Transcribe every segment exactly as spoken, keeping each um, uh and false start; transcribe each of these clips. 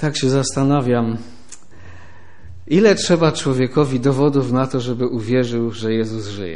Tak się zastanawiam, ile trzeba człowiekowi dowodów na to, żeby uwierzył, że Jezus żyje.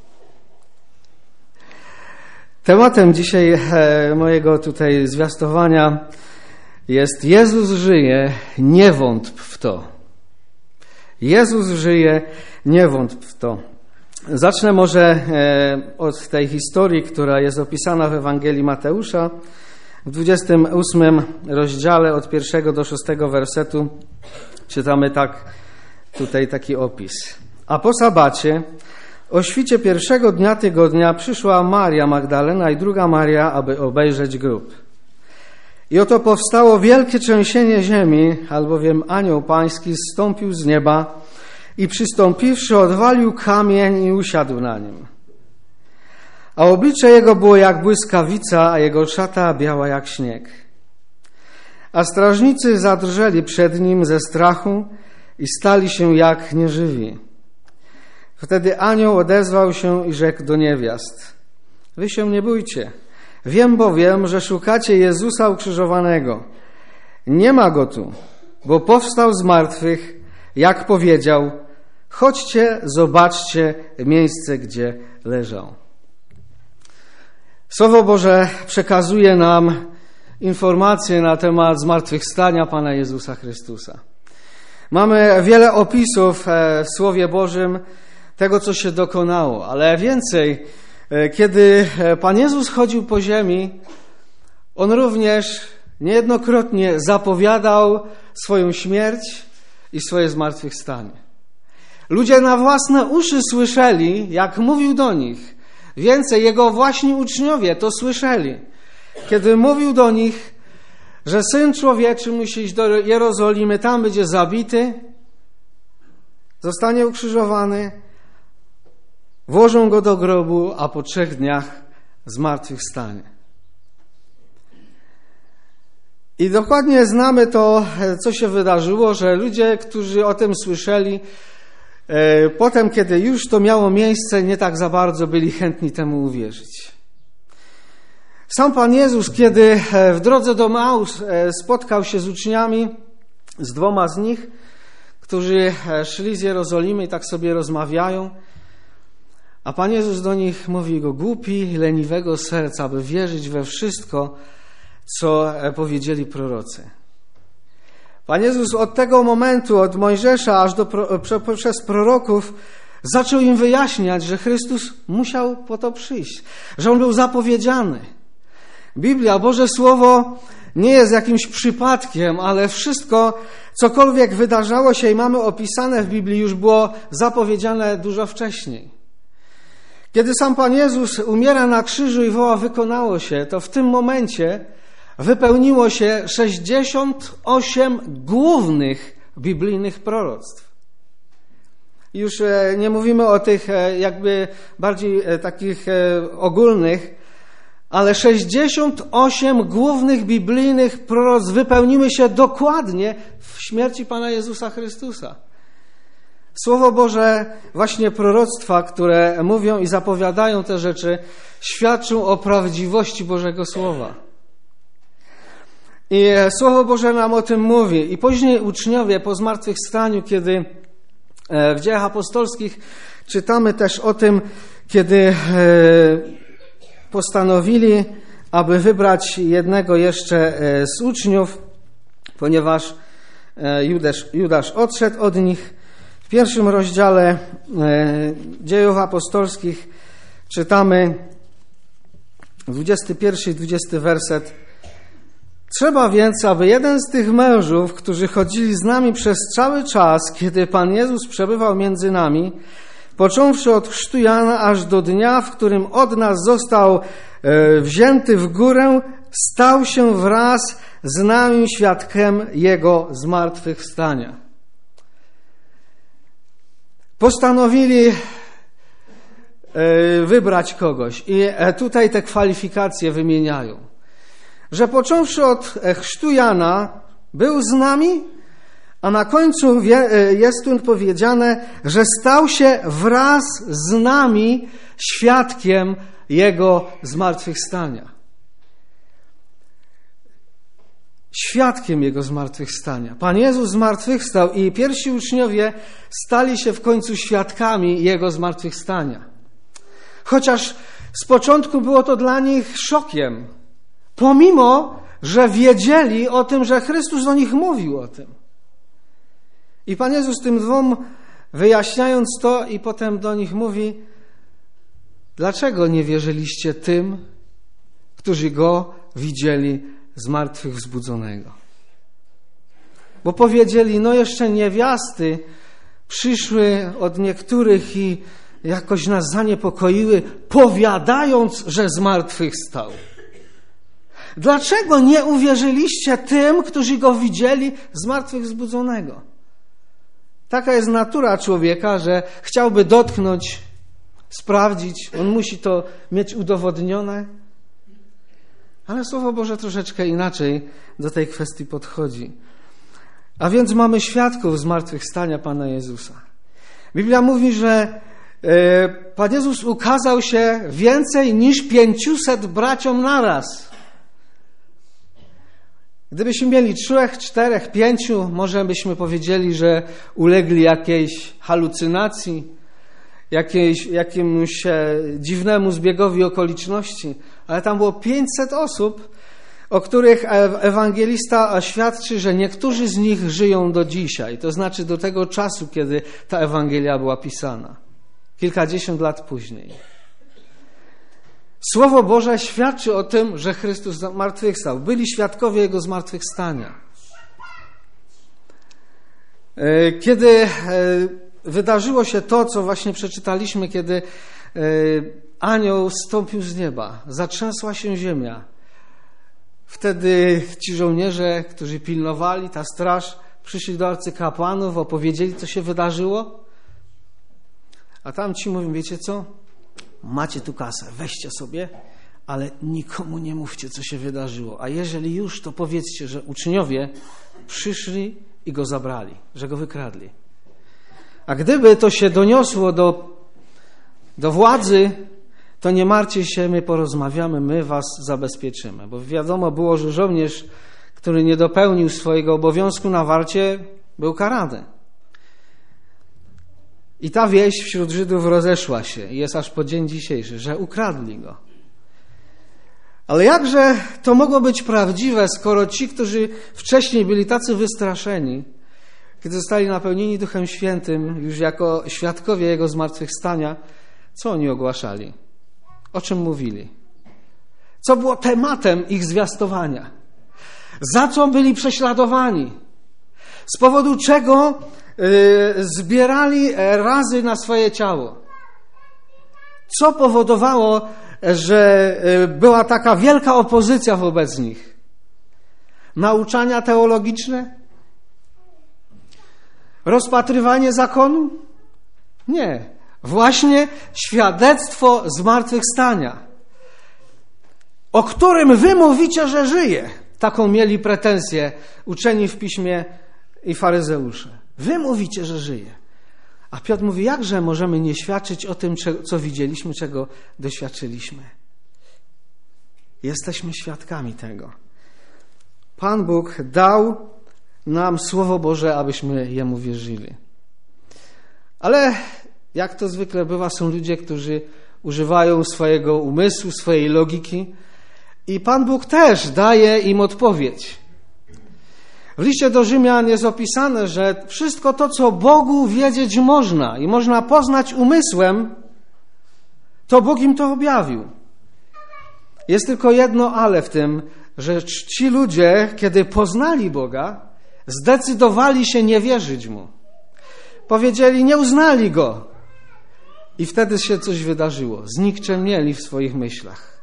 Tematem dzisiaj mojego tutaj zwiastowania jest Jezus żyje, nie wątp w to. Jezus żyje, nie wątp w to. Zacznę może od tej historii, która jest opisana w Ewangelii Mateusza. W dwudziestym ósmym rozdziale od pierwszego do szóstego wersetu czytamy tak, tutaj taki opis. A po sabacie, o świcie pierwszego dnia tygodnia przyszła Maria Magdalena i druga Maria, aby obejrzeć grób. I oto powstało wielkie trzęsienie ziemi, albowiem anioł pański zstąpił z nieba i przystąpiwszy odwalił kamień i usiadł na nim. A oblicze jego było jak błyskawica, a jego szata biała jak śnieg. A strażnicy zadrżeli przed nim ze strachu i stali się jak nieżywi. Wtedy anioł odezwał się i rzekł do niewiast: wy się nie bójcie, wiem bowiem, że szukacie Jezusa ukrzyżowanego. Nie ma go tu, bo powstał z martwych, jak powiedział. Chodźcie, zobaczcie miejsce, gdzie leżał. Słowo Boże przekazuje nam informacje na temat zmartwychwstania Pana Jezusa Chrystusa. Mamy wiele opisów w Słowie Bożym tego, co się dokonało, ale więcej, kiedy Pan Jezus chodził po ziemi, On również niejednokrotnie zapowiadał swoją śmierć i swoje zmartwychwstanie. Ludzie na własne uszy słyszeli, jak mówił do nich. Więcej, Jego właśnie uczniowie to słyszeli, kiedy mówił do nich, że Syn Człowieczy musi iść do Jerozolimy, tam będzie zabity, zostanie ukrzyżowany, włożą Go do grobu, a po trzech dniach zmartwychwstanie. I dokładnie znamy to, co się wydarzyło, że ludzie, którzy o tym słyszeli, potem, kiedy już to miało miejsce, nie tak za bardzo byli chętni temu uwierzyć. Sam Pan Jezus, kiedy w drodze do Maus spotkał się z uczniami, z dwoma z nich, którzy szli z Jerozolimy i tak sobie rozmawiają, a Pan Jezus do nich mówi: go głupi, leniwego serca, aby wierzyć we wszystko, co powiedzieli prorocy. Pan Jezus od tego momentu, od Mojżesza aż do przez proroków, zaczął im wyjaśniać, że Chrystus musiał po to przyjść, że On był zapowiedziany. Biblia, Boże Słowo, nie jest jakimś przypadkiem, ale wszystko, cokolwiek wydarzało się i mamy opisane w Biblii, już było zapowiedziane dużo wcześniej. Kiedy sam Pan Jezus umiera na krzyżu i woła: wykonało się, to w tym momencie wypełniło się sześćdziesiąt osiem głównych biblijnych proroctw. Już nie mówimy o tych jakby bardziej takich ogólnych, ale sześćdziesiąt osiem głównych biblijnych proroctw wypełniły się dokładnie w śmierci Pana Jezusa Chrystusa. Słowo Boże, właśnie proroctwa, które mówią i zapowiadają te rzeczy, świadczą o prawdziwości Bożego Słowa. I Słowo Boże nam o tym mówi. I później uczniowie po zmartwychwstaniu, kiedy w Dziejach Apostolskich czytamy też o tym, kiedy postanowili, aby wybrać jednego jeszcze z uczniów, ponieważ Judasz, Judasz odszedł od nich. W pierwszym rozdziale Dziejów Apostolskich czytamy dwudziesty pierwszy i dwudziesty werset. Trzeba więc, aby jeden z tych mężów, którzy chodzili z nami przez cały czas, kiedy Pan Jezus przebywał między nami, począwszy od chrztu Jana aż do dnia, w którym od nas został wzięty w górę, stał się wraz z nami świadkiem Jego zmartwychwstania. Postanowili wybrać kogoś i tutaj te kwalifikacje wymieniają. Że począwszy od chrztu Jana był z nami, a na końcu jest tu powiedziane, że stał się wraz z nami świadkiem Jego zmartwychwstania. świadkiem Jego zmartwychwstania. Pan Jezus zmartwychwstał i pierwsi uczniowie stali się w końcu świadkami Jego zmartwychwstania. Chociaż z początku było to dla nich szokiem, pomimo że wiedzieli o tym, że Chrystus do nich mówił o tym. I Pan Jezus tym dwóm, wyjaśniając to, i potem do nich mówi: dlaczego nie wierzyliście tym, którzy Go widzieli zmartwychwzbudzonego? Bo powiedzieli: no jeszcze niewiasty przyszły od niektórych i jakoś nas zaniepokoiły, powiadając, że zmartwychwstał. Dlaczego nie uwierzyliście tym, którzy Go widzieli zmartwychwzbudzonego? Taka jest natura człowieka, że chciałby dotknąć, sprawdzić, on musi to mieć udowodnione. Ale Słowo Boże troszeczkę inaczej do tej kwestii podchodzi. A więc mamy świadków zmartwychwstania Pana Jezusa. Biblia mówi, że Pan Jezus ukazał się więcej niż pięciuset braciom naraz. Gdybyśmy mieli trzech, czterech, pięciu, może byśmy powiedzieli, że ulegli jakiejś halucynacji, jakiejś, jakiemuś dziwnemu zbiegowi okoliczności. Ale tam było pięćset osób, o których ewangelista świadczy, że niektórzy z nich żyją do dzisiaj. To znaczy do tego czasu, kiedy ta Ewangelia była pisana. Kilkadziesiąt lat później. Słowo Boże świadczy o tym, że Chrystus zmartwychwstał. Byli świadkowie Jego zmartwychwstania. Kiedy wydarzyło się to, co właśnie przeczytaliśmy, kiedy anioł zstąpił z nieba, zatrzęsła się ziemia. Wtedy ci żołnierze, którzy pilnowali, ta straż, przyszli do arcykapłanów, opowiedzieli, co się wydarzyło. A tam ci mówią: wiecie co? Macie tu kasę, weźcie sobie, ale nikomu nie mówcie, co się wydarzyło. A jeżeli już, to powiedzcie, że uczniowie przyszli i go zabrali, że go wykradli. A gdyby to się doniosło do, do władzy, to nie martwcie się, my porozmawiamy, my was zabezpieczymy. Bo wiadomo było, że żołnierz, który nie dopełnił swojego obowiązku na warcie, był karany. I ta wieść wśród Żydów rozeszła się. Jest aż po dzień dzisiejszy, że ukradli go. Ale jakże to mogło być prawdziwe, skoro ci, którzy wcześniej byli tacy wystraszeni, kiedy zostali napełnieni Duchem Świętym, już jako świadkowie Jego zmartwychwstania, co oni ogłaszali? O czym mówili? Co było tematem ich zwiastowania? Za co byli prześladowani? Z powodu czego zbierali razy na swoje ciało? Co powodowało, że była taka wielka opozycja wobec nich? Nauczania teologiczne? Rozpatrywanie zakonu? Nie. Właśnie świadectwo zmartwychwstania, o którym wy mówicie, że żyje. Taką mieli pretensję uczeni w piśmie i faryzeusze. Wy mówicie, że żyje. A Piotr mówi: jakże możemy nie świadczyć o tym, co widzieliśmy, czego doświadczyliśmy? Jesteśmy świadkami tego. Pan Bóg dał nam Słowo Boże, abyśmy Jemu wierzyli. Ale jak to zwykle bywa, są ludzie, którzy używają swojego umysłu, swojej logiki i Pan Bóg też daje im odpowiedź. W liście do Rzymian jest opisane, że wszystko to, co Bogu wiedzieć można i można poznać umysłem, to Bóg im to objawił. Jest tylko jedno ale w tym, że ci ludzie, kiedy poznali Boga, zdecydowali się nie wierzyć Mu. Powiedzieli, nie uznali Go. I wtedy się coś wydarzyło. Znikczemnieli w swoich myślach.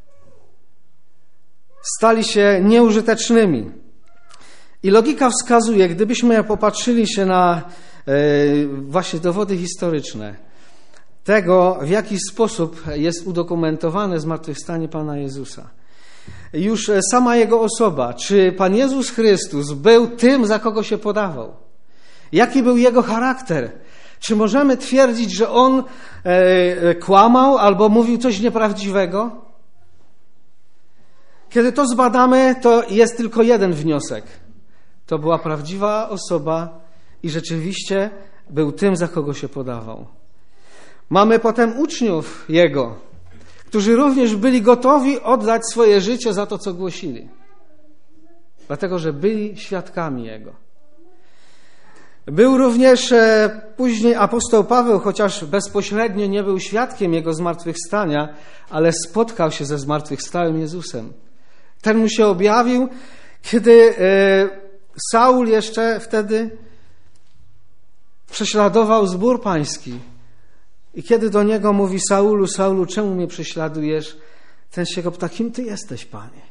Stali się nieużytecznymi. I logika wskazuje, gdybyśmy popatrzyli się na e, właśnie dowody historyczne tego, w jaki sposób jest udokumentowane zmartwychwstanie Pana Jezusa. Już sama Jego osoba, czy Pan Jezus Chrystus był tym, za kogo się podawał? Jaki był Jego charakter? Czy możemy twierdzić, że On e, kłamał albo mówił coś nieprawdziwego? Kiedy to zbadamy, to jest tylko jeden wniosek. To była prawdziwa osoba i rzeczywiście był tym, za kogo się podawał. Mamy potem uczniów Jego, którzy również byli gotowi oddać swoje życie za to, co głosili. Dlatego, że byli świadkami Jego. Był również później apostoł Paweł, chociaż bezpośrednio nie był świadkiem Jego zmartwychwstania, ale spotkał się ze zmartwychwstałym Jezusem. Ten mu się objawił, kiedy Saul jeszcze wtedy prześladował zbór pański. I kiedy do niego mówi: Saulu, Saulu, czemu mnie prześladujesz? Ten się go pyta: kim ty jesteś, Panie?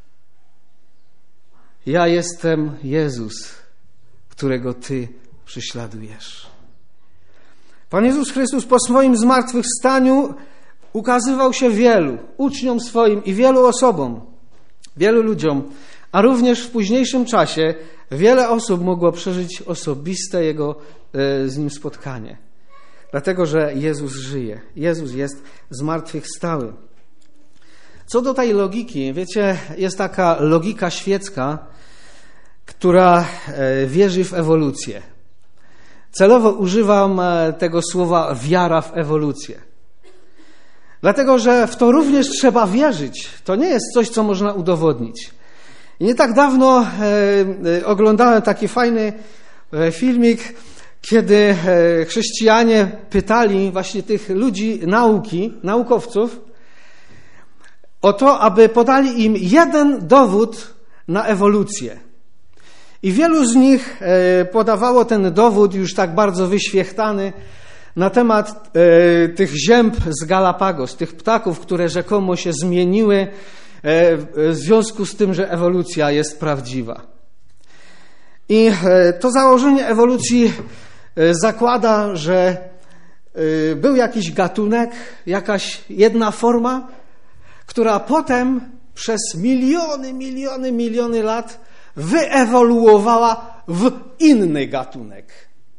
Ja jestem Jezus, którego ty prześladujesz. Pan Jezus Chrystus po swoim zmartwychwstaniu ukazywał się wielu uczniom swoim i wielu osobom, wielu ludziom, a również w późniejszym czasie wiele osób mogło przeżyć osobiste Jego z Nim spotkanie. Dlatego, że Jezus żyje. Jezus jest zmartwychwstały. Co do tej logiki, wiecie, jest taka logika świecka, która wierzy w ewolucję. Celowo używam tego słowa wiara w ewolucję. Dlatego, że w to również trzeba wierzyć. To nie jest coś, co można udowodnić. I nie tak dawno e, oglądałem taki fajny e, filmik, kiedy e, chrześcijanie pytali właśnie tych ludzi nauki, naukowców, o to, aby podali im jeden dowód na ewolucję. I wielu z nich e, podawało ten dowód już tak bardzo wyświechtany na temat e, tych zięb z Galapagos, tych ptaków, które rzekomo się zmieniły w związku z tym, że ewolucja jest prawdziwa. I to założenie ewolucji zakłada, że był jakiś gatunek, jakaś jedna forma, która potem przez miliony, miliony, miliony lat wyewoluowała w inny gatunek.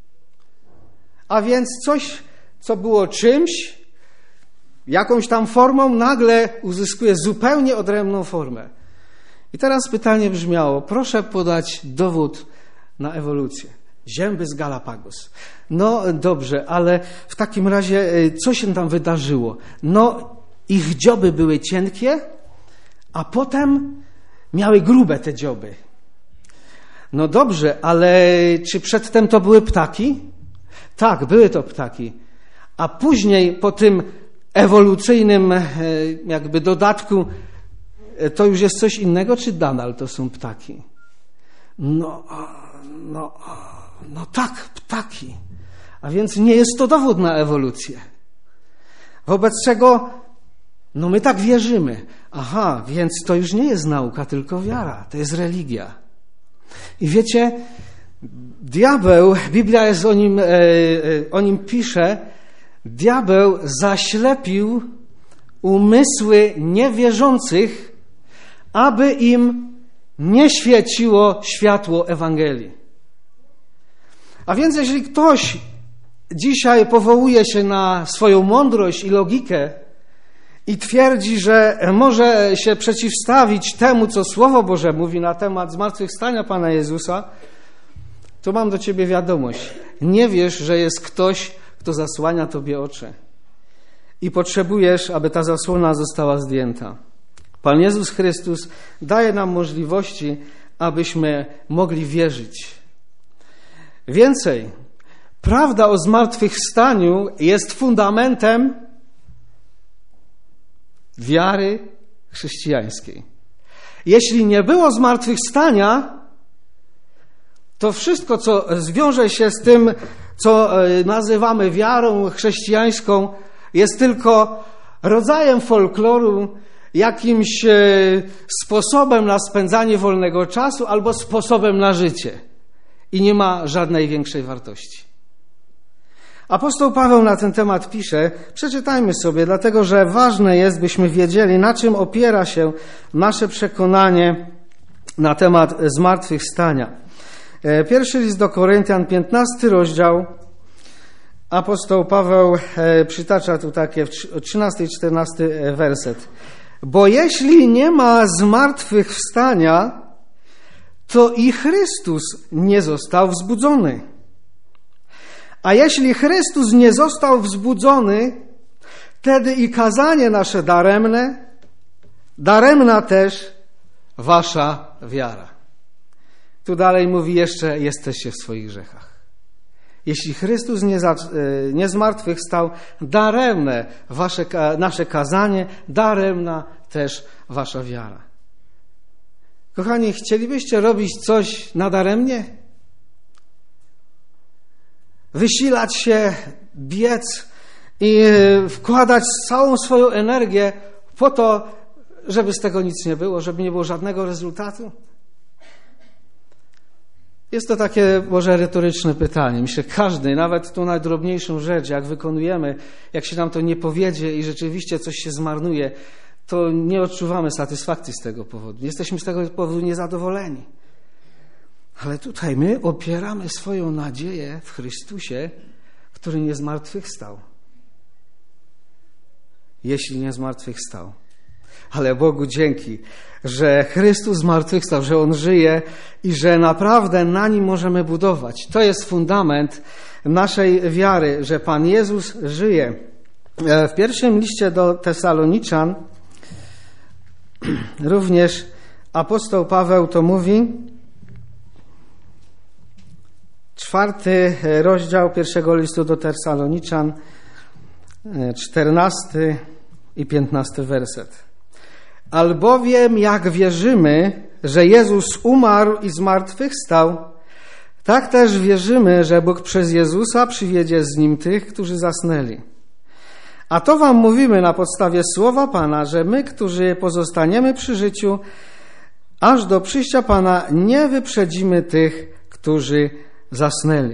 A więc coś, co było czymś, jakąś tam formą, nagle uzyskuje zupełnie odrębną formę. I teraz pytanie brzmiało: proszę podać dowód na ewolucję. Zięby z Galapagos. No dobrze, ale w takim razie co się tam wydarzyło? No, ich dzioby były cienkie, a potem miały grube te dzioby. No dobrze, ale czy przedtem to były ptaki? Tak, były to ptaki. A później po tym ewolucyjnym jakby dodatku to już jest coś innego, czy nadal to są ptaki? No, no, no tak, ptaki. A więc nie jest to dowód na ewolucję. Wobec czego, no my tak wierzymy. Aha, więc to już nie jest nauka, tylko wiara. To jest religia. I wiecie, diabeł, Biblia jest o nim, o nim pisze, diabeł zaślepił umysły niewierzących, aby im nie świeciło światło Ewangelii. A więc jeśli ktoś dzisiaj powołuje się na swoją mądrość i logikę i twierdzi, że może się przeciwstawić temu, co Słowo Boże mówi na temat zmartwychwstania Pana Jezusa, to mam do ciebie wiadomość. Nie wiesz, że jest ktoś, kto zasłania tobie oczy. I potrzebujesz, aby ta zasłona została zdjęta. Pan Jezus Chrystus daje nam możliwości, abyśmy mogli wierzyć. Więcej, prawda o zmartwychwstaniu jest fundamentem wiary chrześcijańskiej. Jeśli nie było zmartwychwstania, to wszystko, co zwiąże się z tym, co nazywamy wiarą chrześcijańską, jest tylko rodzajem folkloru, jakimś sposobem na spędzanie wolnego czasu albo sposobem na życie. I nie ma żadnej większej wartości. Apostoł Paweł na ten temat pisze, przeczytajmy sobie, dlatego że ważne jest, byśmy wiedzieli, na czym opiera się nasze przekonanie na temat zmartwychwstania. Pierwszy list do Koryntian, piętnasty rozdział. Apostoł Paweł przytacza tu takie trzynasty i czternasty werset. Bo jeśli nie ma zmartwychwstania, to i Chrystus nie został wzbudzony. A jeśli Chrystus nie został wzbudzony, wtedy i kazanie nasze daremne, daremna też wasza wiara. Tu dalej mówi jeszcze, jesteście w swoich grzechach. Jeśli Chrystus nie, za, nie zmartwychwstał, daremne wasze, nasze kazanie, daremna też wasza wiara. Kochani, chcielibyście robić coś nadaremnie? Wysilać się, biec i wkładać całą swoją energię po to, żeby z tego nic nie było, żeby nie było żadnego rezultatu? Jest to takie może retoryczne pytanie. Myślę, każdy, nawet tą najdrobniejszą rzecz, jak wykonujemy, jak się nam to nie powiedzie i rzeczywiście coś się zmarnuje, to nie odczuwamy satysfakcji z tego powodu. Jesteśmy z tego powodu niezadowoleni. Ale tutaj my opieramy swoją nadzieję w Chrystusie, który nie zmartwychwstał. Jeśli nie zmartwychwstał. Ale Bogu dzięki, że Chrystus zmartwychwstał, że On żyje i że naprawdę na Nim możemy budować. To jest fundament naszej wiary, że Pan Jezus żyje. W pierwszym liście do Tesaloniczan również apostoł Paweł to mówi, czwarty rozdział pierwszego listu do Tesaloniczan, czternasty i piętnasty werset. Albowiem jak wierzymy, że Jezus umarł i zmartwychwstał, tak też wierzymy, że Bóg przez Jezusa przywiedzie z Nim tych, którzy zasnęli. A to wam mówimy na podstawie słowa Pana, że my, którzy pozostaniemy przy życiu, aż do przyjścia Pana nie wyprzedzimy tych, którzy zasnęli.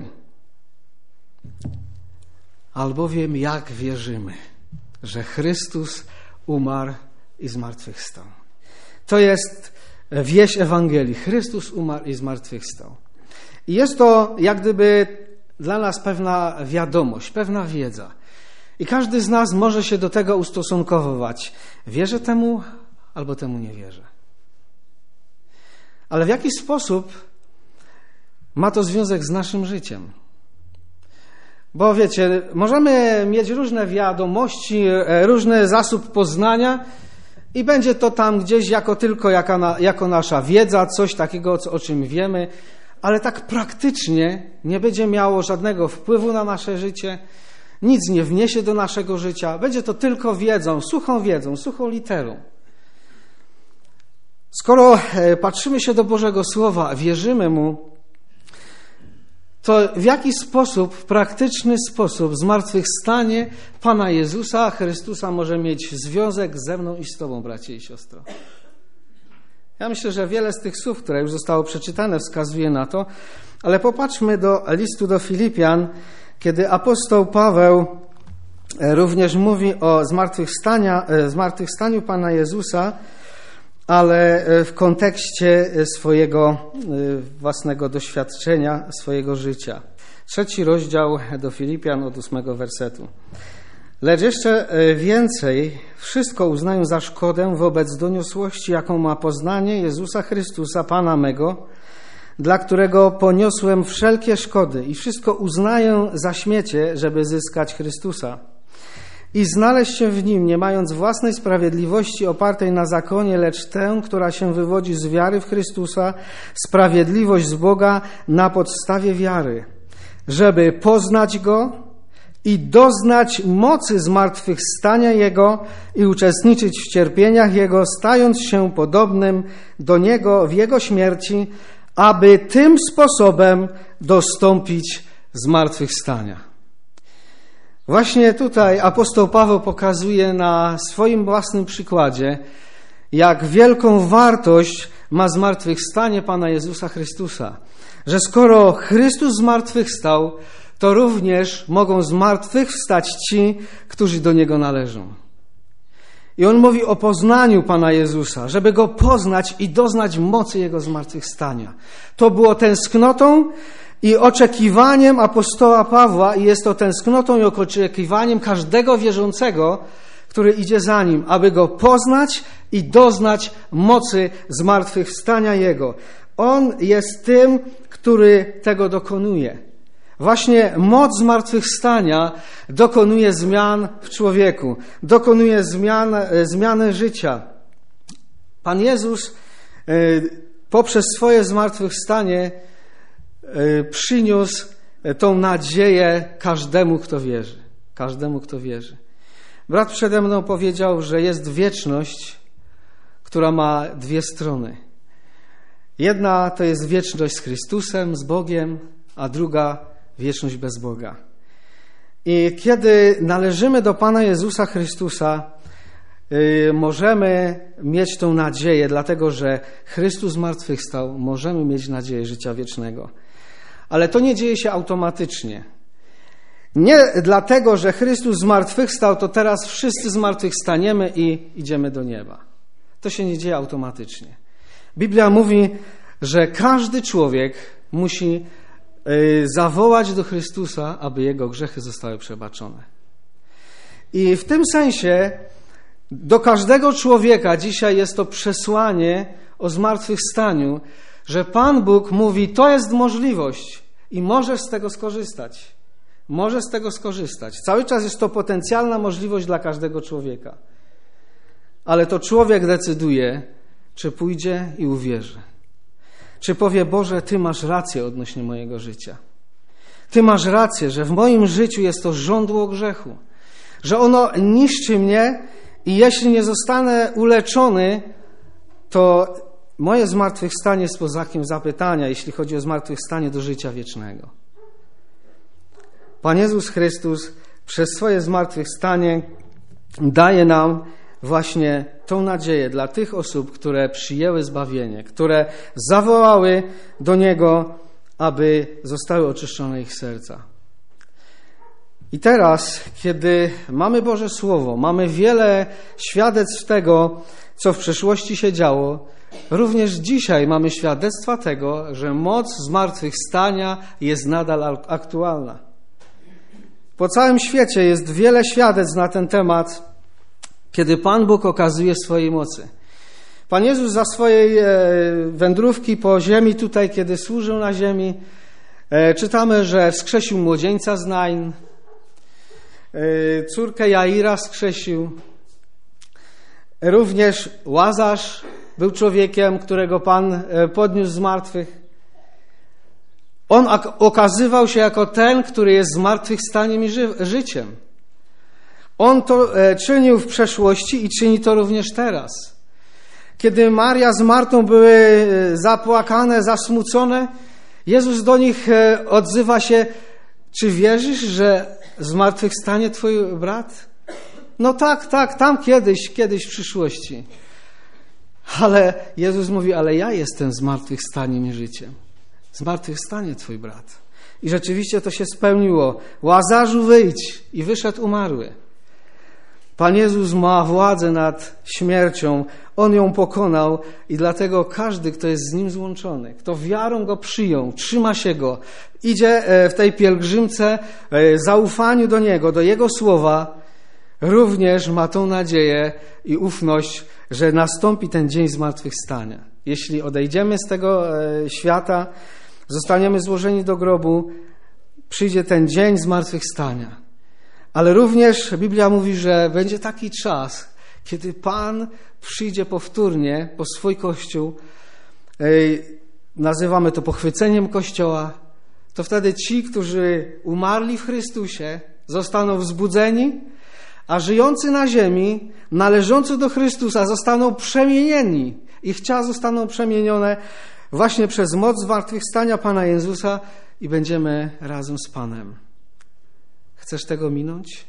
Albowiem jak wierzymy, że Chrystus umarł i zmartwychwstał. To jest wieść Ewangelii. Chrystus umarł i zmartwychwstał. I jest to jak gdyby dla nas pewna wiadomość, pewna wiedza. I każdy z nas może się do tego ustosunkowywać. Wierzę temu albo temu nie wierzę. Ale w jaki sposób ma to związek z naszym życiem? Bo wiecie, możemy mieć różne wiadomości, różny zasób poznania i będzie to tam gdzieś jako tylko jaka na, jako nasza wiedza, coś takiego, o czym wiemy, ale tak praktycznie nie będzie miało żadnego wpływu na nasze życie, nic nie wniesie do naszego życia, będzie to tylko wiedzą, suchą wiedzą, suchą literą. Skoro patrzymy się do Bożego Słowa, wierzymy Mu, to w jaki sposób, w praktyczny sposób zmartwychwstanie Pana Jezusa Chrystusa może mieć związek ze mną i z Tobą, bracie i siostro? Ja myślę, że wiele z tych słów, które już zostało przeczytane, wskazuje na to, ale popatrzmy do listu do Filipian, kiedy apostoł Paweł również mówi o zmartwychwstania, zmartwychwstaniu Pana Jezusa, ale w kontekście swojego własnego doświadczenia, swojego życia. Trzeci rozdział do Filipian od ósmego wersetu. Lecz jeszcze więcej, wszystko uznaję za szkodę wobec doniosłości, jaką ma poznanie Jezusa Chrystusa, Pana mego, dla którego poniosłem wszelkie szkody i wszystko uznaję za śmiecie, żeby zyskać Chrystusa i znaleźć się w Nim, nie mając własnej sprawiedliwości opartej na zakonie, lecz tę, która się wywodzi z wiary w Chrystusa, sprawiedliwość z Boga na podstawie wiary, żeby poznać Go i doznać mocy zmartwychwstania Jego i uczestniczyć w cierpieniach Jego, stając się podobnym do Niego w Jego śmierci, aby tym sposobem dostąpić zmartwychwstania. Właśnie tutaj apostoł Paweł pokazuje na swoim własnym przykładzie, jak wielką wartość ma zmartwychwstanie Pana Jezusa Chrystusa. Że skoro Chrystus zmartwychwstał, to również mogą zmartwychwstać ci, którzy do Niego należą. I on mówi o poznaniu Pana Jezusa, żeby Go poznać i doznać mocy Jego zmartwychwstania. To było tęsknotą i oczekiwaniem apostoła Pawła i jest to tęsknotą i oczekiwaniem każdego wierzącego, który idzie za Nim, aby Go poznać i doznać mocy zmartwychwstania Jego. On jest tym, który tego dokonuje. Właśnie moc zmartwychwstania dokonuje zmian w człowieku, dokonuje zmian, zmiany życia. Pan Jezus poprzez swoje zmartwychwstanie przyniósł tą nadzieję każdemu, kto wierzy. Każdemu, kto wierzy. Brat przede mną powiedział, że jest wieczność, która ma dwie strony. Jedna to jest wieczność z Chrystusem, z Bogiem, a druga wieczność bez Boga. I kiedy należymy do Pana Jezusa Chrystusa, yy, możemy mieć tą nadzieję, dlatego że Chrystus zmartwychwstał, możemy mieć nadzieję życia wiecznego. Ale to nie dzieje się automatycznie. Nie dlatego, że Chrystus zmartwychwstał, to teraz wszyscy zmartwychwstaniemy i idziemy do nieba. To się nie dzieje automatycznie. Biblia mówi, że każdy człowiek musi zawołać do Chrystusa, aby jego grzechy zostały przebaczone. I w tym sensie do każdego człowieka dzisiaj jest to przesłanie o zmartwychwstaniu, że Pan Bóg mówi, to jest możliwość i możesz z tego skorzystać. Możesz z tego skorzystać. Cały czas jest to potencjalna możliwość dla każdego człowieka. Ale to człowiek decyduje, czy pójdzie i uwierzy. Czy powie, Boże, Ty masz rację odnośnie mojego życia. Ty masz rację, że w moim życiu jest to żądło grzechu. Że ono niszczy mnie i jeśli nie zostanę uleczony, to moje zmartwychwstanie jest pod znakiem zapytania, jeśli chodzi o zmartwychwstanie do życia wiecznego. Pan Jezus Chrystus przez swoje zmartwychwstanie daje nam właśnie tą nadzieję dla tych osób, które przyjęły zbawienie, które zawołały do Niego, aby zostały oczyszczone ich serca. I teraz, kiedy mamy Boże Słowo, mamy wiele świadectw tego, co w przeszłości się działo, również dzisiaj mamy świadectwa tego, że moc zmartwychwstania jest nadal aktualna. Po całym świecie jest wiele świadectw na ten temat, kiedy Pan Bóg okazuje swojej mocy. Pan Jezus za swojej wędrówki po ziemi, tutaj kiedy służył na ziemi, czytamy, że wskrzesił młodzieńca z Nain, córkę Jaira wskrzesił. Również Łazarz był człowiekiem, którego Pan podniósł z martwych. On okazywał się jako ten, który jest zmartwychwstaniem i ży- życiem. On to czynił w przeszłości i czyni to również teraz. Kiedy Maria z Martą były zapłakane, zasmucone, Jezus do nich odzywa się, czy wierzysz, że zmartwychwstanie twój brat? No tak, tak, tam kiedyś, kiedyś w przyszłości. Ale Jezus mówi, ale ja jestem zmartwychwstaniem i życiem. Zmartwychwstanie twój brat. I rzeczywiście to się spełniło. Łazarzu, wyjdź! I wyszedł umarły. Pan Jezus ma władzę nad śmiercią. On ją pokonał i dlatego każdy, kto jest z Nim złączony, kto wiarą Go przyjął, trzyma się Go, idzie w tej pielgrzymce, zaufaniu do Niego, do Jego słowa, również ma tą nadzieję i ufność, że nastąpi ten dzień zmartwychwstania. Jeśli odejdziemy z tego świata, zostaniemy złożeni do grobu, przyjdzie ten dzień zmartwychwstania. Ale również Biblia mówi, że będzie taki czas, kiedy Pan przyjdzie powtórnie po swój Kościół. Nazywamy to pochwyceniem Kościoła. To wtedy ci, którzy umarli w Chrystusie, zostaną wzbudzeni, a żyjący na ziemi, należący do Chrystusa, zostaną przemienieni. Ich ciała zostaną przemienione właśnie przez moc zmartwychwstania Pana Jezusa i będziemy razem z Panem. Chcesz tego minąć?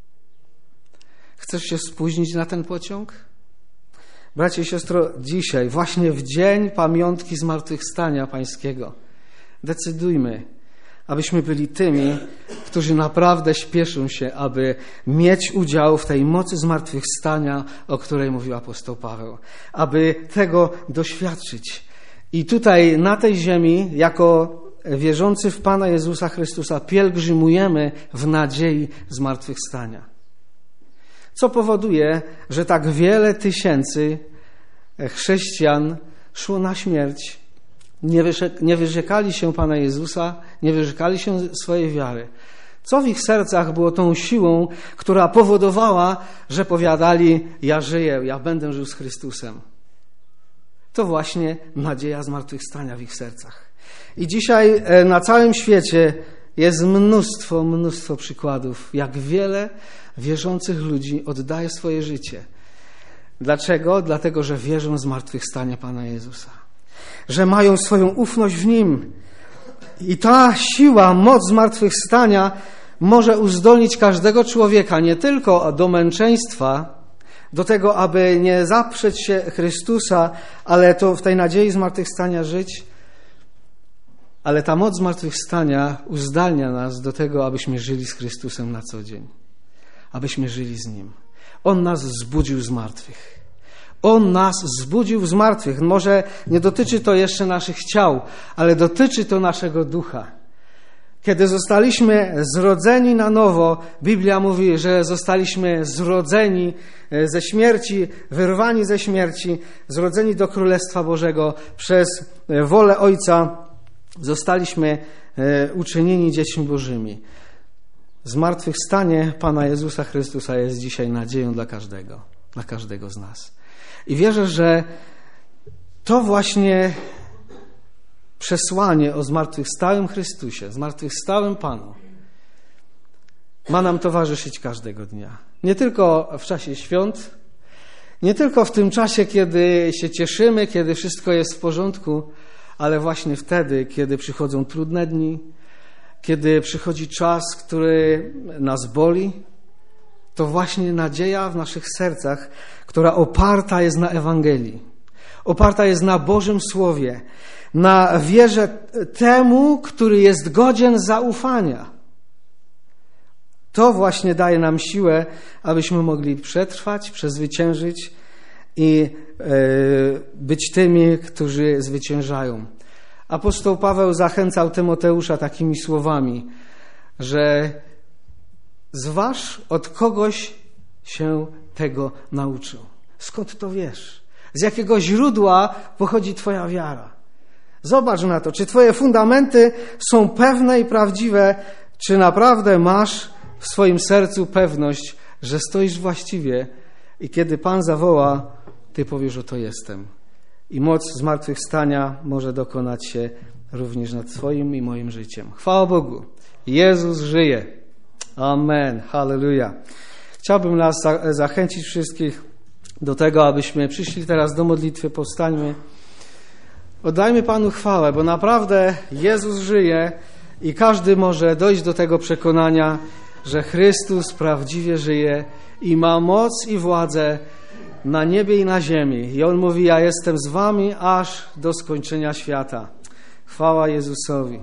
Chcesz się spóźnić na ten pociąg? Bracie i siostro, dzisiaj, właśnie w dzień pamiątki zmartwychwstania Pańskiego, decydujmy, abyśmy byli tymi, którzy naprawdę śpieszą się, aby mieć udział w tej mocy zmartwychwstania, o której mówił apostoł Paweł, aby tego doświadczyć. I tutaj na tej ziemi, jako wierzący w Pana Jezusa Chrystusa, pielgrzymujemy w nadziei zmartwychwstania. Co powoduje, że tak wiele tysięcy chrześcijan szło na śmierć, nie, wyrzek- nie wyrzekali się Pana Jezusa, nie wyrzekali się swojej wiary. Co w ich sercach było tą siłą, która powodowała, że powiadali: ja żyję, ja będę żył z Chrystusem. To właśnie nadzieja zmartwychwstania w ich sercach. I dzisiaj na całym świecie jest mnóstwo, mnóstwo przykładów, jak wiele wierzących ludzi oddaje swoje życie. Dlaczego? Dlatego, że wierzą w zmartwychwstanie Pana Jezusa. Że mają swoją ufność w Nim. I ta siła, moc zmartwychwstania może uzdolnić każdego człowieka nie tylko do męczeństwa, do tego, aby nie zaprzeć się Chrystusa, ale to w tej nadziei zmartwychwstania żyć, ale ta moc zmartwychwstania uzdalnia nas do tego, abyśmy żyli z Chrystusem na co dzień. Abyśmy żyli z Nim. On nas zbudził z martwych. On nas zbudził z martwych. Może nie dotyczy to jeszcze naszych ciał, ale dotyczy to naszego ducha. Kiedy zostaliśmy zrodzeni na nowo, Biblia mówi, że zostaliśmy zrodzeni ze śmierci, wyrwani ze śmierci, zrodzeni do Królestwa Bożego przez wolę Ojca, zostaliśmy uczynieni dziećmi Bożymi. Zmartwychwstanie Pana Jezusa Chrystusa jest dzisiaj nadzieją dla każdego, dla każdego z nas. I wierzę, że to właśnie przesłanie o zmartwychwstałym Chrystusie, zmartwychwstałym Panu ma nam towarzyszyć każdego dnia. Nie tylko w czasie świąt, nie tylko w tym czasie, kiedy się cieszymy, kiedy wszystko jest w porządku, ale właśnie wtedy, kiedy przychodzą trudne dni, kiedy przychodzi czas, który nas boli, to właśnie nadzieja w naszych sercach, która oparta jest na Ewangelii, oparta jest na Bożym Słowie, na wierze temu, który jest godzien zaufania. To właśnie daje nam siłę, abyśmy mogli przetrwać, przezwyciężyć i być tymi, którzy zwyciężają. Apostoł Paweł zachęcał Tymoteusza takimi słowami, że zważ, od kogoś się tego nauczył. Skąd to wiesz? Z jakiego źródła pochodzi Twoja wiara? Zobacz na to, czy Twoje fundamenty są pewne i prawdziwe, czy naprawdę masz w swoim sercu pewność, że stoisz właściwie i kiedy Pan zawoła, Ty powiesz: oto jestem. I moc zmartwychwstania może dokonać się również nad Twoim i moim życiem. Chwała Bogu. Jezus żyje. Amen. Halleluja. Chciałbym nas zachęcić wszystkich do tego, abyśmy przyszli teraz do modlitwy. Powstańmy. Oddajmy Panu chwałę, bo naprawdę Jezus żyje i każdy może dojść do tego przekonania, że Chrystus prawdziwie żyje i ma moc i władzę na niebie i na ziemi. I On mówi: ja jestem z wami aż do skończenia świata. Chwała Jezusowi.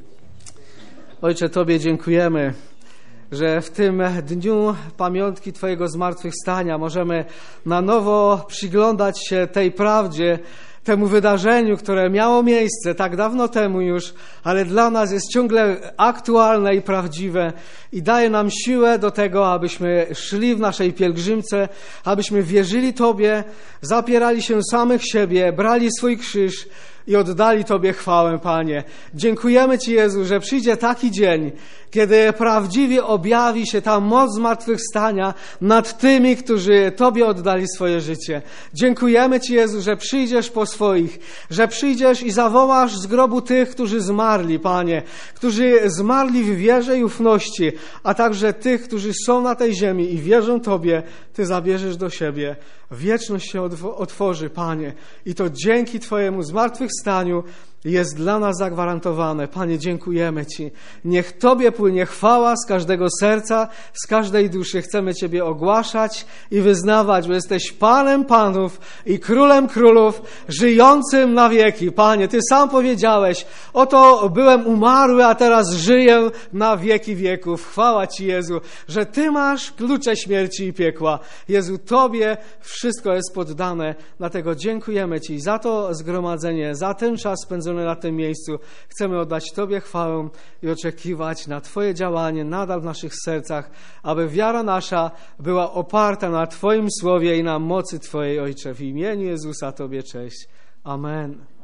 Ojcze, Tobie dziękujemy, że w tym dniu pamiątki Twojego zmartwychwstania możemy na nowo przyglądać się tej prawdzie, temu wydarzeniu, które miało miejsce tak dawno temu już, ale dla nas jest ciągle aktualne i prawdziwe i daje nam siłę do tego, abyśmy szli w naszej pielgrzymce, abyśmy wierzyli Tobie, zapierali się samych siebie, brali swój krzyż i oddali Tobie chwałę, Panie. Dziękujemy Ci, Jezu, że przyjdzie taki dzień, kiedy prawdziwie objawi się ta moc zmartwychwstania nad tymi, którzy Tobie oddali swoje życie. Dziękujemy Ci, Jezu, że przyjdziesz po swoich, że przyjdziesz i zawołasz z grobu tych, którzy zmarli, Panie, którzy zmarli w wierze i ufności, a także tych, którzy są na tej ziemi i wierzą Tobie, Ty zabierzesz do siebie. Wieczność się otworzy, Panie, i to dzięki Twojemu zmartwychwstaniu jest dla nas zagwarantowane. Panie, dziękujemy Ci. Niech Tobie płynie chwała z każdego serca, z każdej duszy. Chcemy Ciebie ogłaszać i wyznawać, bo jesteś Panem Panów i Królem Królów, żyjącym na wieki. Panie, Ty sam powiedziałeś: oto byłem umarły, a teraz żyję na wieki wieków. Chwała Ci, Jezu, że Ty masz klucze śmierci i piekła. Jezu, Tobie wszystko jest poddane. Dlatego dziękujemy Ci za to zgromadzenie, za ten czas spędzony zgromadzone na tym miejscu, chcemy oddać Tobie chwałę i oczekiwać na Twoje działanie nadal w naszych sercach, aby wiara nasza była oparta na Twoim słowie i na mocy Twojej, Ojcze. W imieniu Jezusa Tobie cześć. Amen.